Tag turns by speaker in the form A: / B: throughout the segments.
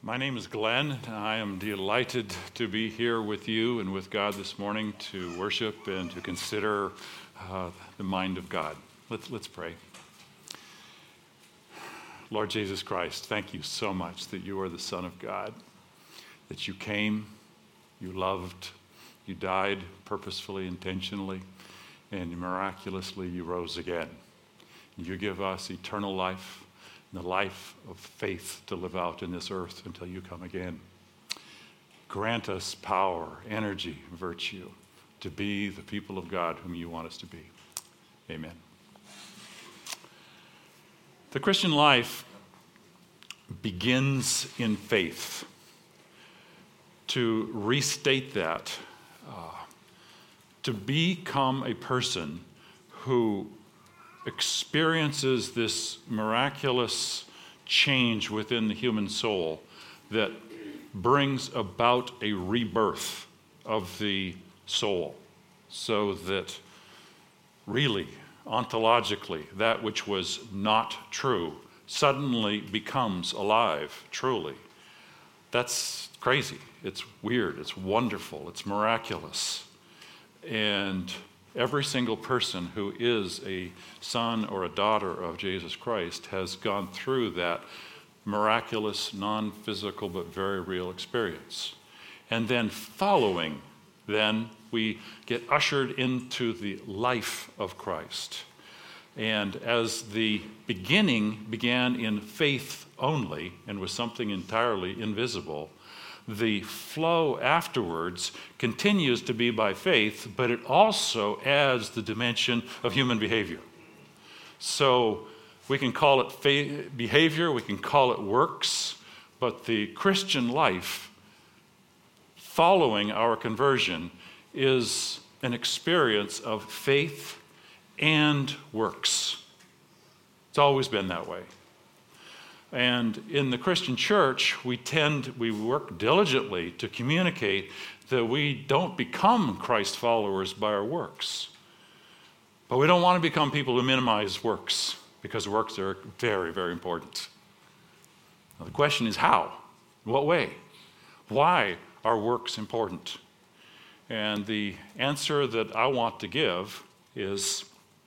A: My name is Glenn, and I am delighted to be here with you and with God this morning to worship and to consider the mind of God. Let's pray. Lord Jesus Christ, thank you so much that you are the Son of God, that you came, you loved, you died purposefully, intentionally, and miraculously you rose again. You give us eternal life, the life of faith to live out in this earth until you come again. Grant us power, energy, virtue to be the people of God whom you want us to be. Amen. The Christian life begins in faith. To restate that, to become a person who experiences this miraculous change within the human soul that brings about a rebirth of the soul, so that really, ontologically, that which was not true suddenly becomes alive, truly. That's crazy. It's weird. It's wonderful. It's miraculous. And every single person who is a son or a daughter of Jesus Christ has gone through that miraculous, non-physical, but very real experience. And then following, then we get ushered into the life of Christ. And as the beginning began in faith only and was something entirely invisible, the flow afterwards continues to be by faith, but it also adds the dimension of human behavior. So we can call it behavior, we can call it works, but the Christian life following our conversion is an experience of faith and works. It's always been that way. And in the Christian church, we work diligently to communicate that we don't become Christ followers by our works. But we don't want to become people who minimize works, because works are very, very important. Now, the question is how? In what way? Why are works important? And the answer that I want to give is,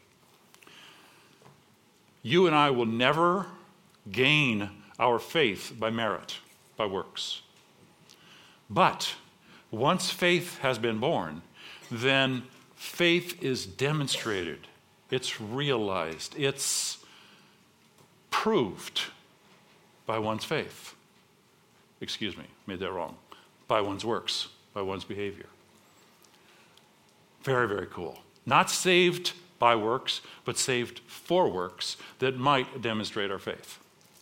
A: you and I will never gain our faith by merit, by works. But once faith has been born, then faith is demonstrated, it's realized, it's proved by one's faith. Excuse me, made that wrong. By one's works, by one's behavior. Very, very cool. Not saved by works, but saved for works that might demonstrate our faith.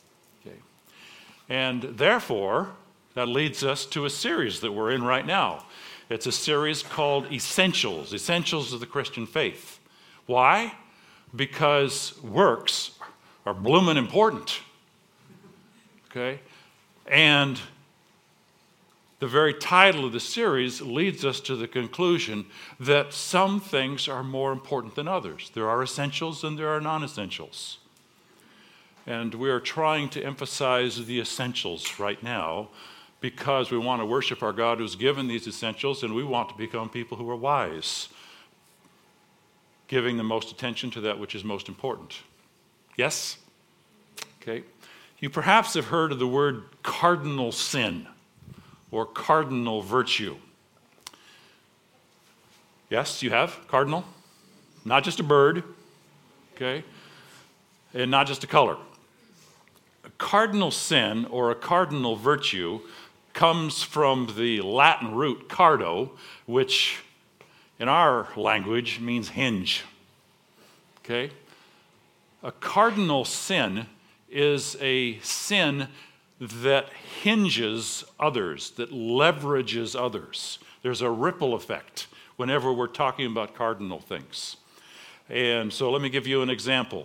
A: And therefore, that leads us to a series that we're in right now. It's a series called Essentials, Essentials of the Christian Faith. Why? Because works are bloomin' important. Okay? And the very title of the series leads us to the conclusion that some things are more important than others. There are essentials and there are non-essentials. And we are trying to emphasize the essentials right now because we want to worship our God who's given these essentials, and we want to become people who are wise, giving the most attention to that which is most important. Yes? Okay. You perhaps have heard of the word cardinal sin or cardinal virtue. Yes, you have? Cardinal? Not just a bird, okay? And not just a color. A cardinal sin or a cardinal virtue comes from the Latin root cardo, which in our language means hinge. Okay? A cardinal sin is a sin that hinges others, that leverages others. There's a ripple effect whenever we're talking about cardinal things. And so let me give you an example.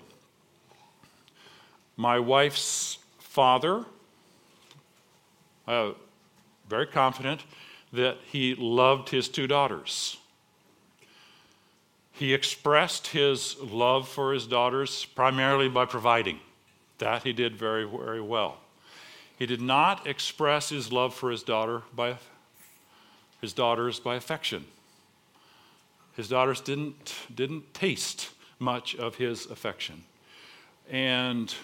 A: My wife's father, very confident that he loved his two daughters. He expressed his love for his daughters primarily by providing. That he did very, very well. He did not express his love for his daughters by affection. His daughters didn't taste much of his affection. And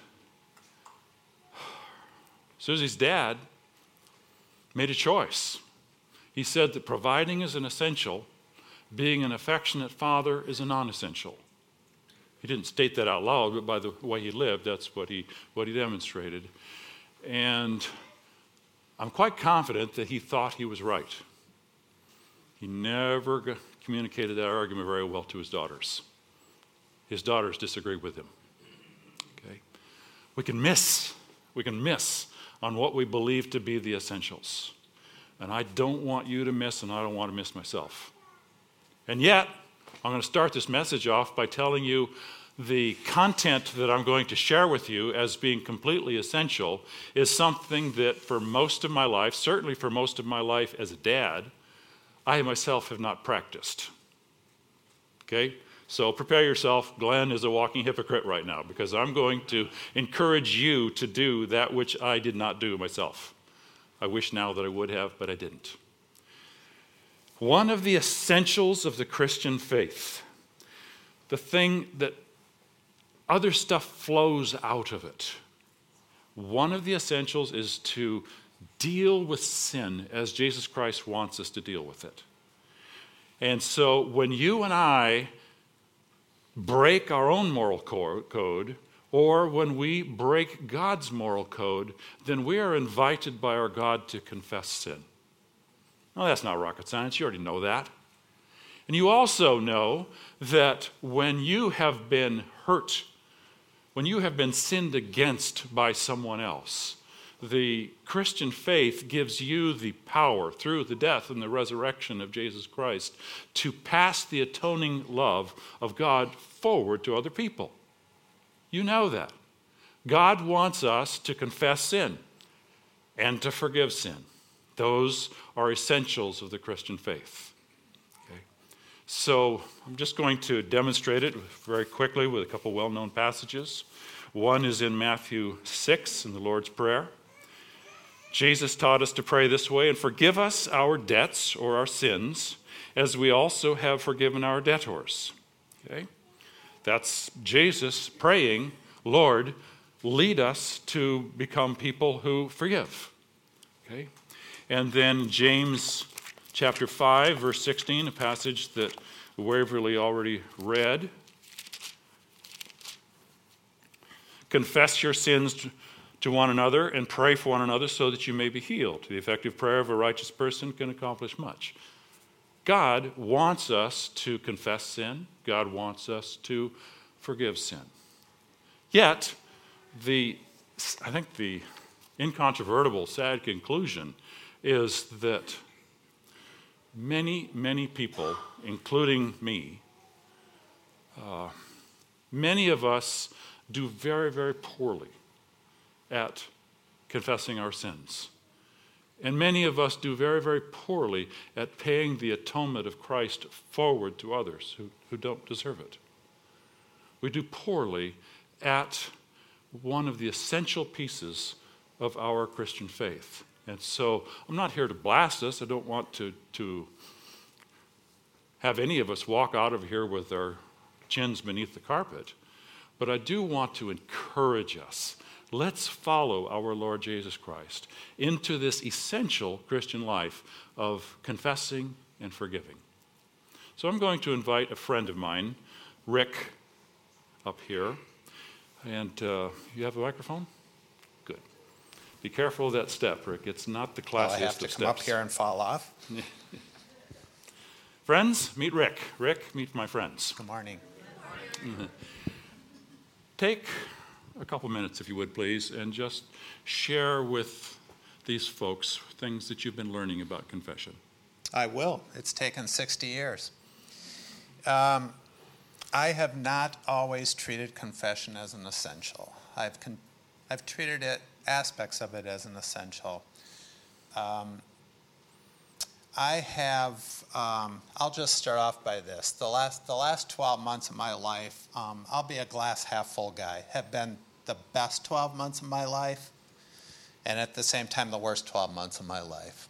A: Susie's dad made a choice. He said that providing is an essential, being an affectionate father is a non-essential. He didn't state that out loud, but by the way he lived, that's what he demonstrated. And I'm quite confident that he thought he was right. He never communicated that argument very well to his daughters. His daughters disagreed with him. Okay? We can miss on what we believe to be the essentials. And I don't want you to miss, and I don't want to miss myself. And yet, I'm going to start this message off by telling you the content that I'm going to share with you as being completely essential is something that for most of my life, certainly for most of my life as a dad, I myself have not practiced. Okay? So prepare yourself. Glenn is a walking hypocrite right now because I'm going to encourage you to do that which I did not do myself. I wish now that I would have, but I didn't. One of the essentials of the Christian faith, the thing that other stuff flows out of it, one of the essentials is to deal with sin as Jesus Christ wants us to deal with it. And so when you and I break our own moral code, or when we break God's moral code, then we are invited by our God to confess sin. Well, that's not rocket science. You already know that. And you also know that when you have been hurt, when you have been sinned against by someone else, the Christian faith gives you the power through the death and the resurrection of Jesus Christ to pass the atoning love of God forward to other people. You know that. God wants us to confess sin and to forgive sin. Those are essentials of the Christian faith. Okay? So I'm just going to demonstrate it very quickly with a couple well-known passages. One is in Matthew 6 in the Lord's Prayer. Jesus taught us to pray this way, and forgive us our debts or our sins, as we also have forgiven our debtors. Okay? That's Jesus praying, Lord, lead us to become people who forgive. Okay? And then James chapter 5, verse 16, a passage that Waverly already read. Confess your sins to one another and pray for one another so that you may be healed. The effective prayer of a righteous person can accomplish much. God wants us to confess sin. God wants us to forgive sin. Yet, I think the incontrovertible, sad conclusion is that many, many people, including me, many of us do very, very poorly at confessing our sins. And many of us do very, very poorly at paying the atonement of Christ forward to others who don't deserve it. We do poorly at one of the essential pieces of our Christian faith. And so I'm not here to blast us. I don't want to have any of us walk out of here with our chins beneath the carpet. But I do want to encourage us. Let's follow our Lord Jesus Christ into this essential Christian life of confessing and forgiving. So I'm going to invite a friend of mine, Rick, up here. And you have a microphone? Good. Be careful of that step, Rick. It's not the classiest of steps.
B: I have to come up here and fall off?
A: Friends, meet Rick. Rick, meet my friends.
B: Good morning.
A: Take a couple minutes, if you would, please, and just share with these folks things that you've been learning about confession.
B: I will. It's taken 60 years. I have not always treated confession as an essential. I've treated aspects of it as an essential. I'll just start off by this. The last 12 months of my life, I'll be a glass half full guy, have been the best 12 months of my life. and at the same time, the worst 12 months of my life.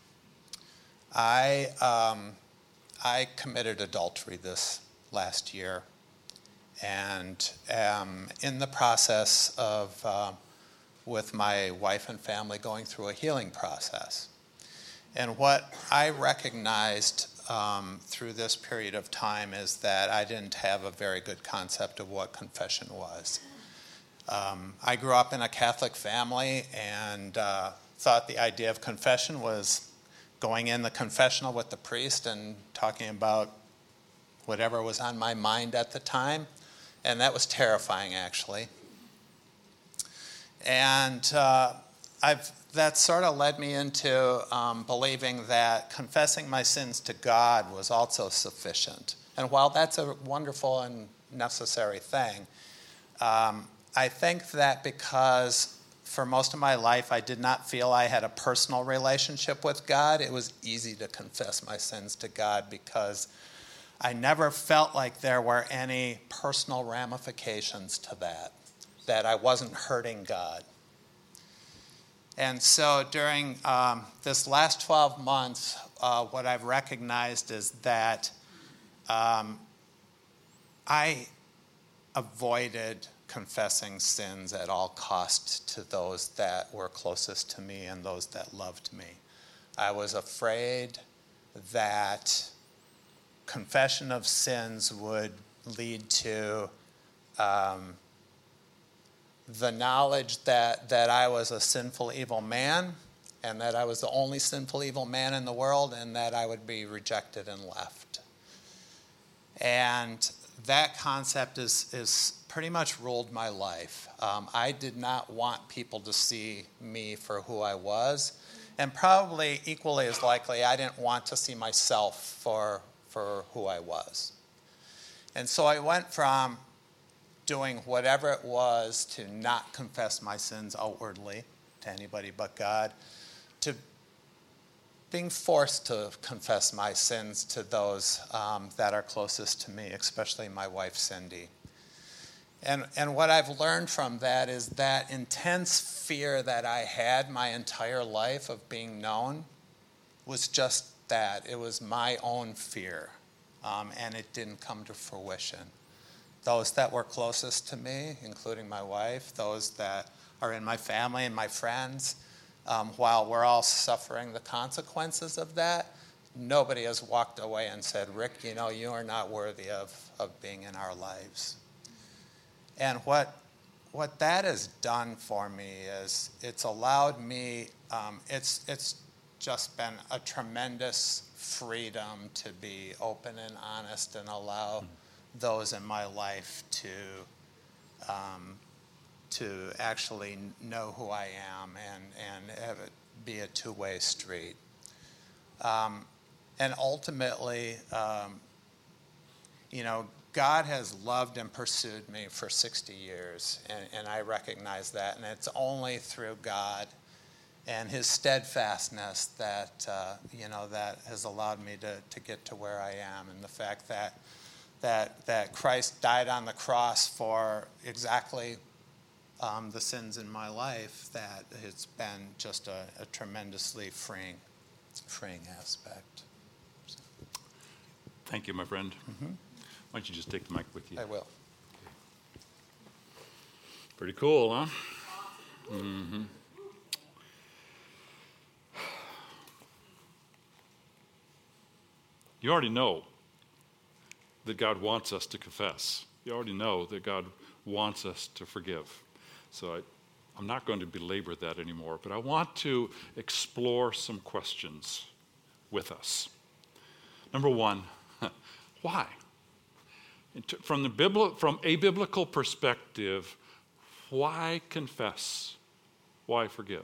B: I committed adultery this last year, and am in the process of, with my wife and family, going through a healing process. And what I recognized through this period of time is that I didn't have a very good concept of what confession was. I grew up in a Catholic family and thought the idea of confession was going in the confessional with the priest and talking about whatever was on my mind at the time. And that was terrifying, actually. And that sort of led me into believing that confessing my sins to God was also sufficient. And while that's a wonderful and necessary thing, I think that because for most of my life I did not feel I had a personal relationship with God, it was easy to confess my sins to God because I never felt like there were any personal ramifications to that I wasn't hurting God. And so during this last 12 months, what I've recognized is that I avoided confessing sins at all costs to those that were closest to me and those that loved me. I was afraid that confession of sins would lead to the knowledge that I was a sinful, evil man, and that I was the only sinful, evil man in the world, and that I would be rejected and left. And that concept is pretty much ruled my life. I did not want people to see me for who I was, and probably equally as likely, I didn't want to see myself for who I was. And so I went from doing whatever it was to not confess my sins outwardly to anybody but God, to being forced to confess my sins to those that are closest to me, especially my wife, Cindy. And what I've learned from that is that intense fear that I had my entire life of being known was just that. It was my own fear, and it didn't come to fruition. Those that were closest to me, including my wife, those that are in my family and my friends, while we're all suffering the consequences of that, nobody has walked away and said, Rick, you are not worthy of being in our lives. And what that has done for me is it's allowed me, it's just been a tremendous freedom to be open and honest and allow those in my life to actually know who I am and have it be a two-way street. And ultimately, God has loved and pursued me for 60 years, and I recognize that. And it's only through God and his steadfastness that, that has allowed me to get to where I am. And the fact that Christ died on the cross for exactly the sins in my life, that it's been just a tremendously freeing aspect. So.
A: Thank you, my friend. Mm-hmm. Why don't you just take the mic with you?
B: I will.
A: Pretty cool, huh? Mm-hmm. You already know that God wants us to confess. You already know that God wants us to forgive. So I'm not going to belabor that anymore, but I want to explore some questions with us. Number one, why? From a biblical perspective, why confess? Why forgive?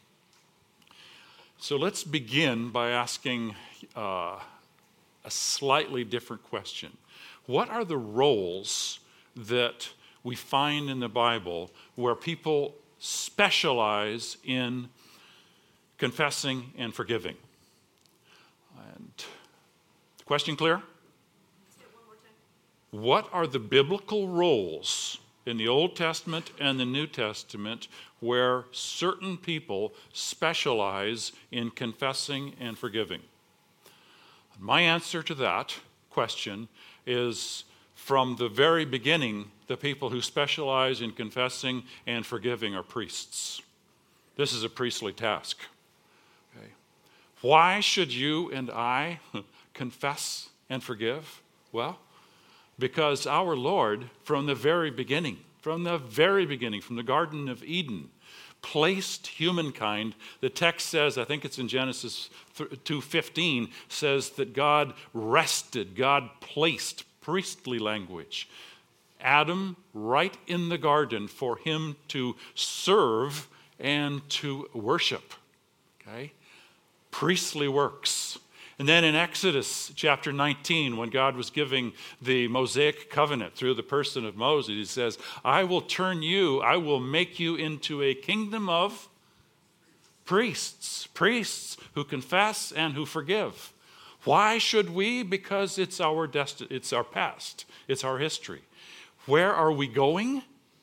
A: So let's begin by asking a slightly different question. What are the roles that we find in the Bible where people specialize in confessing and forgiving? And the question clear? What are the biblical roles in the Old Testament and the New Testament where certain people specialize in confessing and forgiving? My answer to that question is, from the very beginning, the people who specialize in confessing and forgiving are priests. This is a priestly task. Okay. Why should you and I confess and forgive? Well, because our Lord, from the beginning, from the Garden of Eden, placed humankind. The text says, I think it's in Genesis 2:15, says that God rested, God placed, priestly language, Adam right in the garden for him to serve and to worship. Okay? Priestly works. And then in Exodus chapter 19, when God was giving the Mosaic covenant through the person of Moses, he says, I will make you into a kingdom of priests who confess and who forgive. Why should we? Because it's our it's our past, it's our history. Where are we going?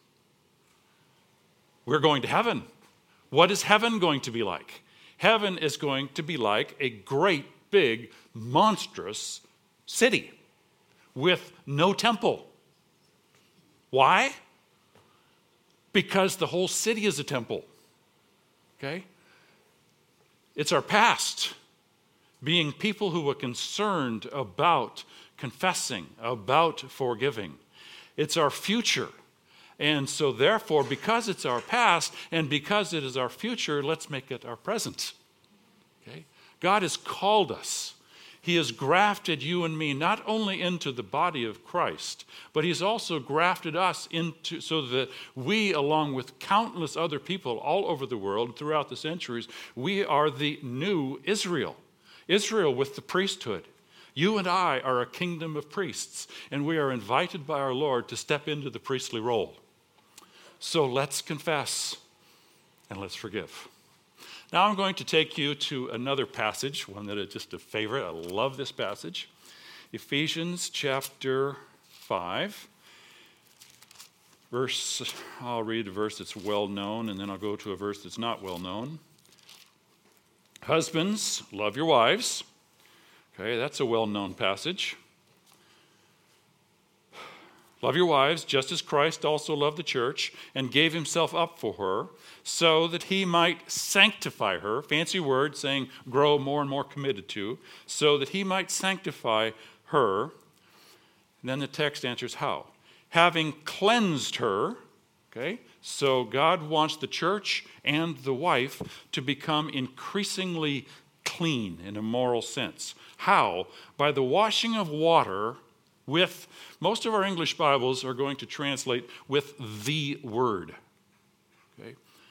A: We're going to heaven. What is heaven going to be like? Heaven is going to be like a great, big, monstrous city with no temple. Why? Because the whole city is a temple. Okay? It's our past, being people who were concerned about confessing, about forgiving. It's our future. And so therefore, because it's our past and because it is our future, let's make it our present. Okay? God has called us. He has grafted you and me not only into the body of Christ, but he's also grafted us into so that we, along with countless other people all over the world throughout the centuries, we are the new Israel. Israel with the priesthood. You and I are a kingdom of priests, and we are invited by our Lord to step into the priestly role. So let's confess and let's forgive. Now I'm going to take you to another passage, one that is just a favorite. I love this passage. Ephesians chapter 5. I'll read a verse that's well known, and then I'll go to a verse that's not well known. Husbands, love your wives. Okay, that's a well-known passage. Love your wives, just as Christ also loved the church and gave himself up for her, so that he might sanctify her, fancy word saying grow more and more committed to, so that he might sanctify her. And then the text answers how. Having cleansed her, okay, so God wants the church and the wife to become increasingly clean in a moral sense. How? By the washing of water with, most of our English Bibles are going to translate with the word. Okay?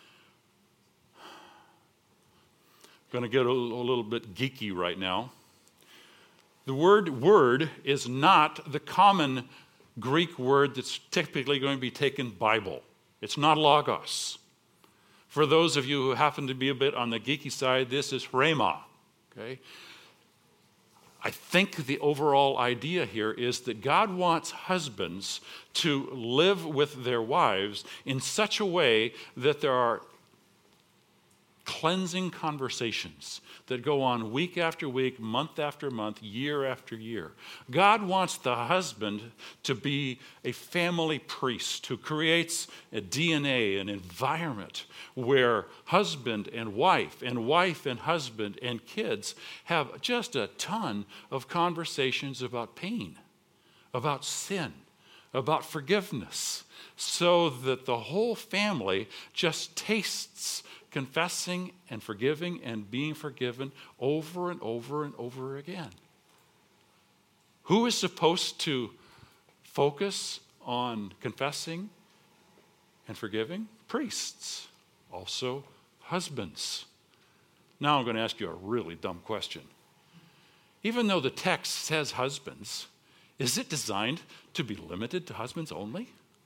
A: I'm going to get a little bit geeky right now. The word is not the common Greek word that's typically going to be taken Bible. It's not logos. For those of you who happen to be a bit on the geeky side, this is rhema. Okay? I think the overall idea here is that God wants husbands to live with their wives in such a way that there are cleansing conversations that go on week after week, month after month, year after year. God wants the husband to be a family priest who creates a DNA, an environment where husband and wife and husband and kids have just a ton of conversations about pain, about sin, about forgiveness, so that the whole family just tastes confessing and forgiving and being forgiven over and over and over again. Who is supposed to focus on confessing and forgiving? Priests, also husbands. Now I'm going to ask you a really dumb question. Even though the text says husbands, is it designed to be limited to husbands only?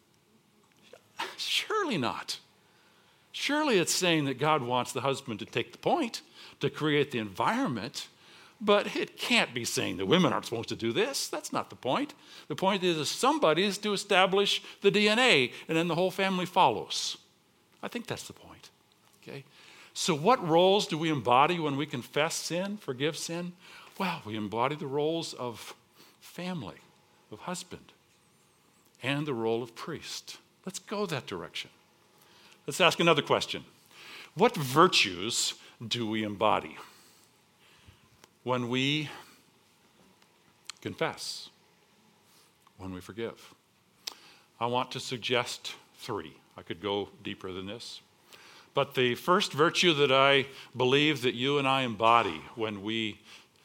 A: Surely not. Surely it's saying that God wants the husband to take the point, to create the environment, But it can't be saying that women aren't supposed to do this. That's not the point. The point is somebody is to establish the DNA, and then the whole family follows. I think that's the point. Okay? So what roles do we embody when we confess sin, forgive sin? Well, we embody the roles of family, of husband, and the role of priest. Let's go that direction. Let's ask another question. What virtues do we embody when we confess, when we forgive? I want to suggest 3. I could go deeper than this. But the first virtue that I believe that you and I embody when we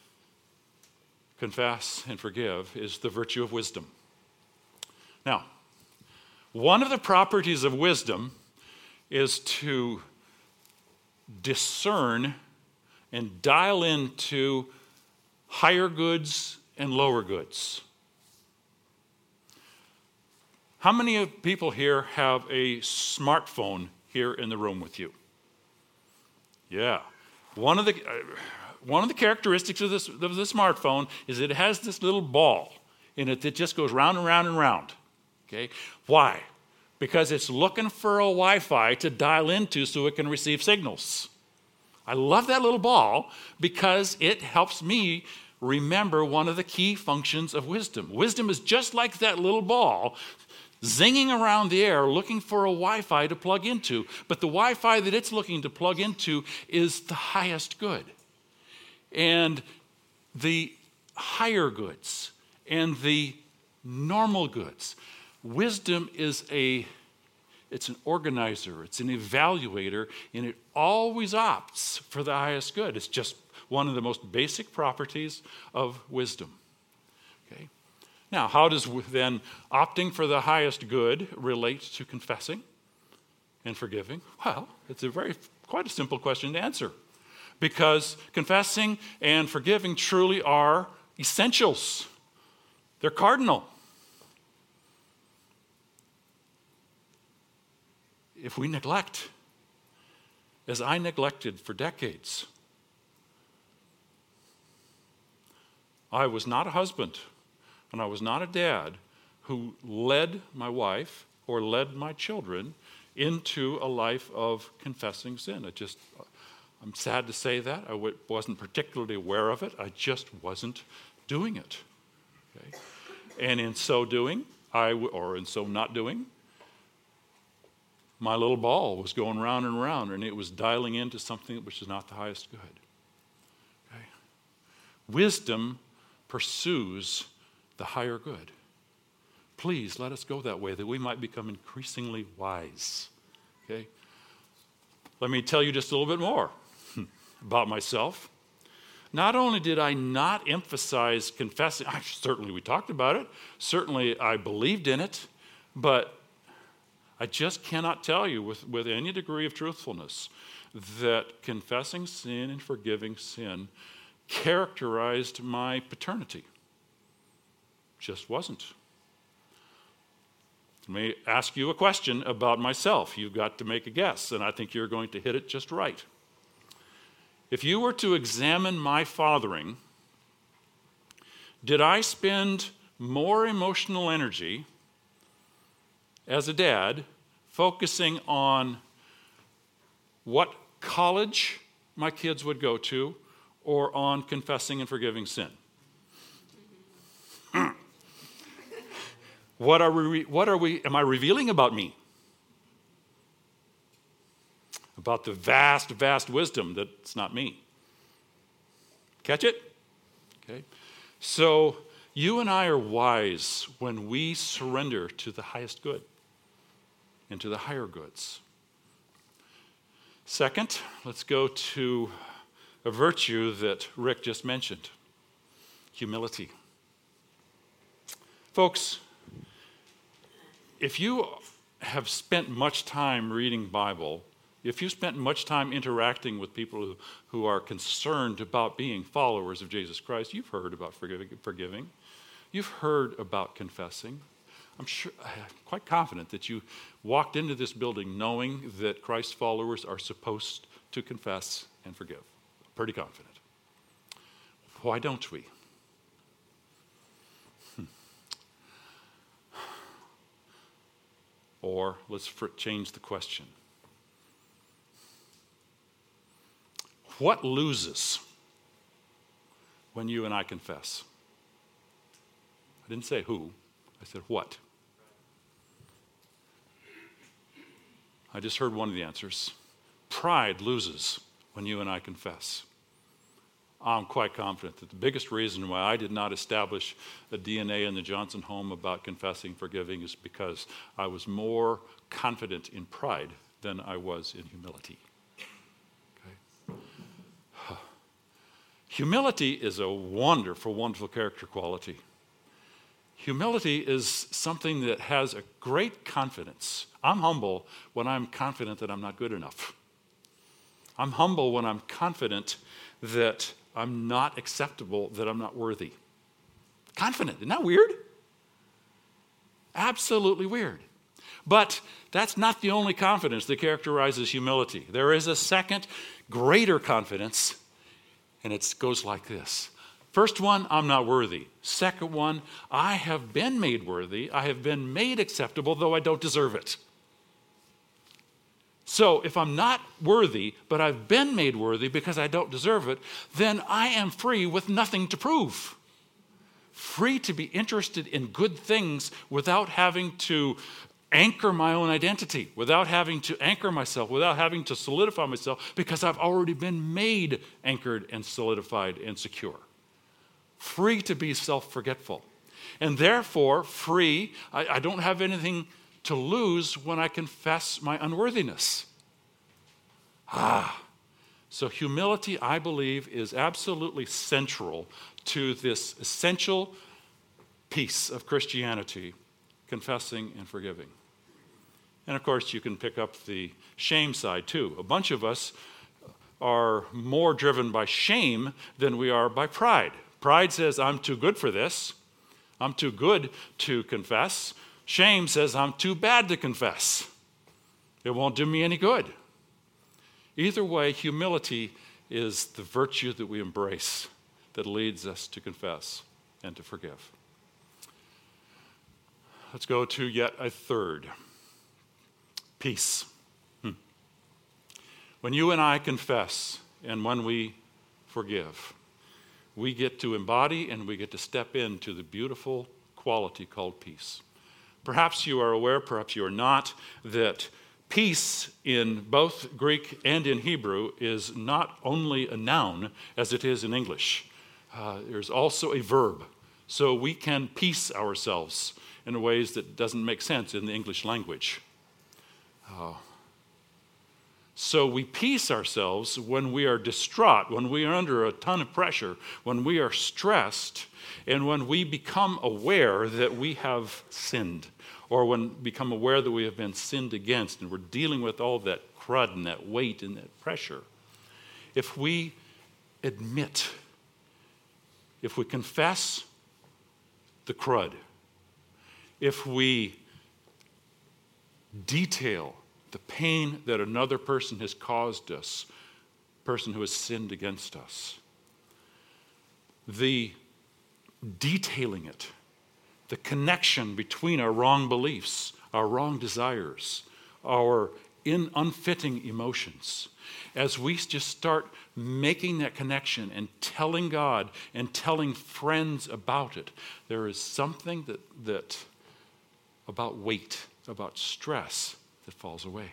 A: confess and forgive is the virtue of wisdom. Now, one of the properties of wisdom is to discern and dial into higher goods and lower goods. How many people here have a smartphone here in the room with you? Yeah. One of the characteristics of the smartphone is it has this little ball in it that just goes round and round and round. Okay? Why? Because it's looking for a Wi-Fi to dial into so it can receive signals. I love that little ball because it helps me remember one of the key functions of wisdom. Wisdom is just like that little ball zinging around the air looking for a Wi-Fi to plug into. But the Wi-Fi that it's looking to plug into is the highest good. And the higher goods and the normal goods. Wisdom is it's an organizer, it's an evaluator, and it always opts for the highest good. It's just one of the most basic properties of wisdom. Okay? Now, how does then opting for the highest good relate to confessing and forgiving? Well, it's quite a simple question to answer. Because confessing and forgiving truly are essentials. They're cardinal. If we neglect, as I neglected for decades, I was not a husband and I was not a dad who led my wife or led my children into a life of confessing sin. I'm sad to say that. I wasn't particularly aware of it. I just wasn't doing it. Okay? And in so doing, in so not doing, my little ball was going round and round, and it was dialing into something which is not the highest good. Okay? Wisdom pursues the higher good. Please let us go that way, that we might become increasingly wise. Okay? Let me tell you just a little bit more about myself. Not only did I not emphasize confessing, certainly we talked about it, certainly I believed in it, but I just cannot tell you with any degree of truthfulness that confessing sin and forgiving sin characterized my paternity. Just wasn't. Let me ask you a question about myself. You've got to make a guess, and I think you're going to hit it just right. If you were to examine my fathering, did I spend more emotional energy as a dad focusing on what college my kids would go to or on confessing and forgiving sin? What am I revealing about me? About the vast, vast wisdom that's not me. Catch it? Okay. So you and I are wise when we surrender to the highest good and to the higher goods. Second, let's go to a virtue that Rick just mentioned, humility. Folks, if you have spent much time reading Bible, if you spent much time interacting with people who are concerned about being followers of Jesus Christ, you've heard about forgiving. You've heard about confessing. I'm quite confident that you walked into this building knowing that Christ followers are supposed to confess and forgive. Pretty confident. Why don't we? Or let's change the question. What loses when you and I confess? I didn't say who, I said what. I just heard one of the answers. Pride loses when you and I confess. I'm quite confident that the biggest reason why I did not establish a DNA in the Johnson home about confessing, forgiving, is because I was more confident in pride than I was in humility. Okay? Humility is a wonderful, wonderful character quality. Humility is something that has a great confidence. I'm humble when I'm confident that I'm not good enough. I'm humble when I'm confident that I'm not acceptable, that I'm not worthy. Confident. Isn't that weird? Absolutely weird. But that's not the only confidence that characterizes humility. There is a second, greater confidence, and it goes like this. First one, I'm not worthy. Second one, I have been made worthy. I have been made acceptable, though I don't deserve it. So if I'm not worthy, but I've been made worthy because I don't deserve it, then I am free with nothing to prove. Free to be interested in good things without having to anchor my own identity, without having to anchor myself, without having to solidify myself, because I've already been made anchored and solidified and secure. Free to be self-forgetful. And therefore, free, I don't have anything to lose when I confess my unworthiness. So humility, I believe, is absolutely central to this essential piece of Christianity, confessing and forgiving. And of course, you can pick up the shame side too. A bunch of us are more driven by shame than we are by pride. Pride says, I'm too good for this. I'm too good to confess. Shame says, I'm too bad to confess. It won't do me any good. Either way, humility is the virtue that we embrace that leads us to confess and to forgive. Let's go to yet a third. Peace. When you and I confess and when we forgive, we get to embody and we get to step into the beautiful quality called peace. Perhaps you are aware, perhaps you are not, that peace in both Greek and in Hebrew is not only a noun as it is in English. There's also a verb. So we can peace ourselves in ways that doesn't make sense in the English language. So we peace ourselves when we are distraught, when we are under a ton of pressure, when we are stressed, and when we become aware that we have sinned, or when we become aware that we have been sinned against, and we're dealing with all that crud and that weight and that pressure. If we admit, if we confess the crud, if we detail the pain that another person has caused us, person who has sinned against us, the detailing it, the connection between our wrong beliefs, our wrong desires, our unfitting emotions, as we just start making that connection and telling God and telling friends about it, there is something that about weight, about stress, that falls away.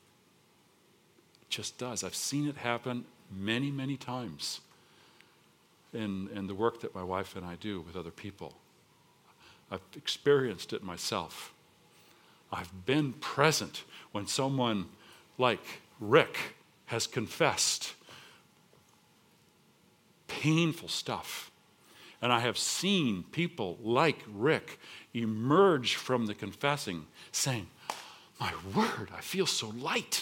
A: It just does. I've seen it happen many, many times in the work that my wife and I do with other people. I've experienced it myself. I've been present when someone like Rick has confessed painful stuff. And I have seen people like Rick emerge from the confessing saying, my word, I feel so light.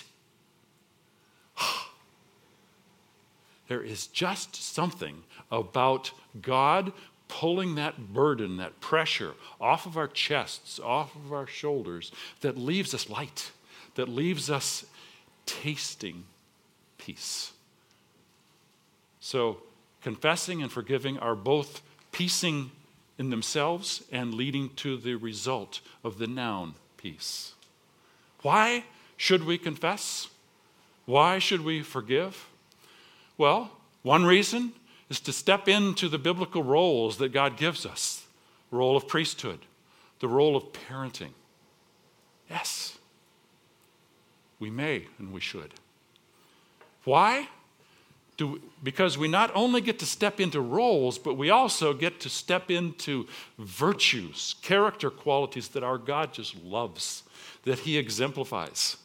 A: There is just something about God pulling that burden, that pressure off of our chests, off of our shoulders, that leaves us light, that leaves us tasting peace. So Confessing and forgiving are both piecing in themselves and leading to the result of the noun peace. Why should we confess? Why should we forgive? Well, one reason is to step into the biblical roles that God gives us. The role of priesthood, the role of parenting. Yes, we may and we should. Why? Because we not only get to step into roles, but we also get to step into virtues, character qualities that our God just loves, that he exemplifies.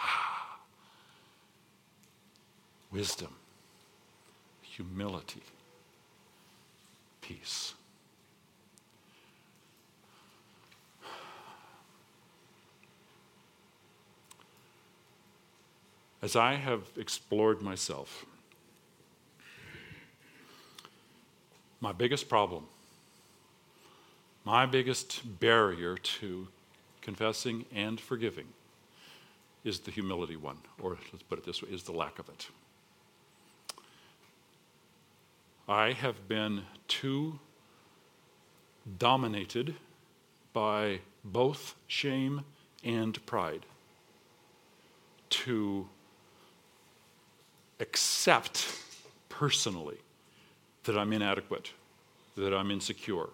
A: Wisdom, humility, peace. As I have explored myself, my biggest problem, my biggest barrier to confessing and forgiving is the humility one, or let's put it this way, is the lack of it. I have been too dominated by both shame and pride to accept personally that I'm inadequate, that I'm insecure.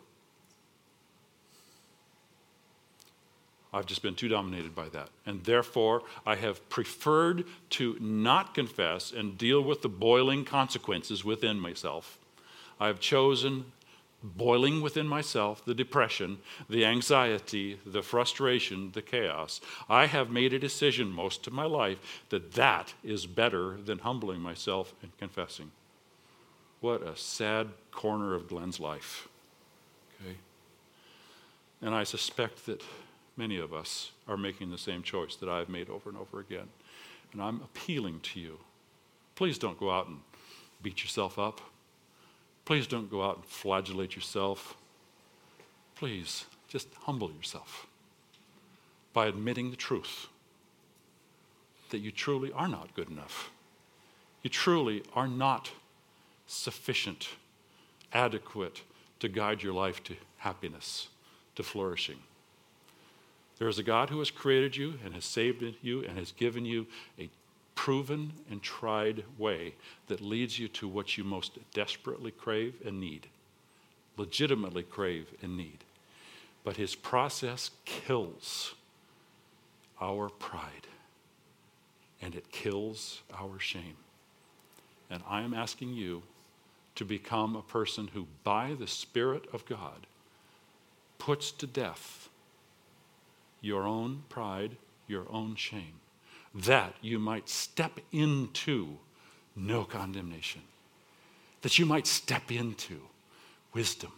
A: I've just been too dominated by that. And therefore, I have preferred to not confess and deal with the boiling consequences within myself. I've chosen boiling within myself, the depression, the anxiety, the frustration, the chaos. I have made a decision most of my life that that is better than humbling myself and confessing. What a sad corner of Glenn's life. Okay? And I suspect that many of us are making the same choice that I've made over and over again. And I'm appealing to you. Please don't go out and beat yourself up. Please don't go out and flagellate yourself. Please just humble yourself by admitting the truth that you truly are not good enough. You truly are not sufficient, adequate to guide your life to happiness, to flourishing. There is a God who has created you and has saved you and has given you a proven and tried way that leads you to what you most desperately crave and need, legitimately crave and need. But his process kills our pride and it kills our shame. And I am asking you to become a person who, by the Spirit of God, puts to death your own pride, your own shame, that you might step into no condemnation, that you might step into wisdom,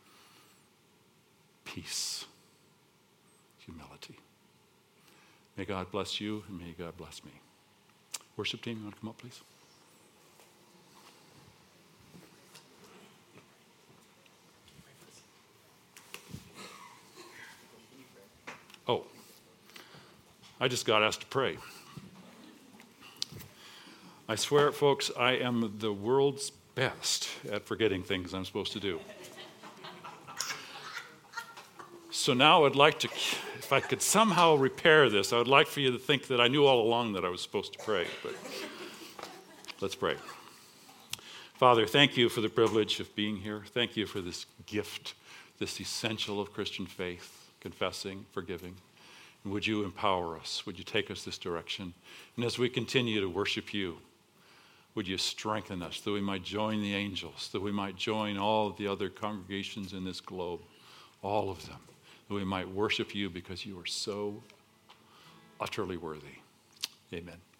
A: peace, humility. May God bless you and may God bless me. Worship team, you want to come up, please? Oh, I just got asked to pray. I swear, folks, I am the world's best at forgetting things I'm supposed to do. So now I'd like to, if I could somehow repair this, I would like for you to think that I knew all along that I was supposed to pray. But let's pray. Father, thank you for the privilege of being here. Thank you for this gift, this essential of Christian faith, confessing, forgiving. And would you empower us? Would you take us this direction? And as we continue to worship you, would you strengthen us that we might join the angels, that we might join all of the other congregations in this globe, all of them, that we might worship you because you are so utterly worthy. Amen.